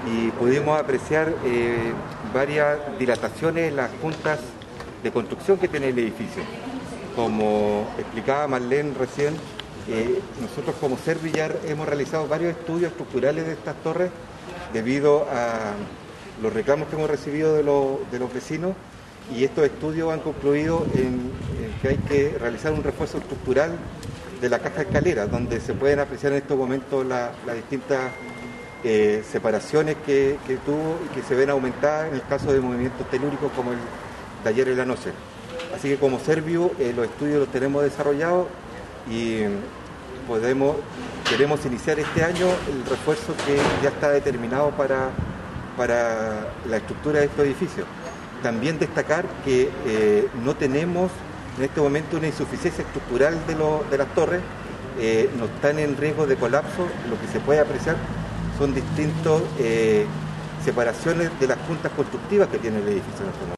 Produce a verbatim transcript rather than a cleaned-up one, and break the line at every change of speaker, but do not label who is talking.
y pudimos apreciar eh, varias dilataciones en las juntas de construcción que tiene el edificio. Como explicaba Marlene recién, eh, nosotros como Servillar hemos realizado varios estudios estructurales de estas torres debido a los reclamos que hemos recibido de, lo, de los vecinos, y estos estudios han concluido en, en que hay que realizar un refuerzo estructural de la caja escalera, donde se pueden apreciar en estos momentos las la distintas eh, separaciones que, que tuvo y que se ven aumentadas en el caso de movimientos telúricos como el de ayer en la noche. Así que como Serviu eh, los estudios los tenemos desarrollados y podemos, queremos iniciar este año el refuerzo que ya está determinado para, para la estructura de estos edificios. También destacar que eh, no tenemos en este momento una insuficiencia estructural de, lo, de las torres, eh, no están en riesgo de colapso. Lo que se puede apreciar son distintas eh, separaciones de las juntas constructivas que tiene el edificio en este momento.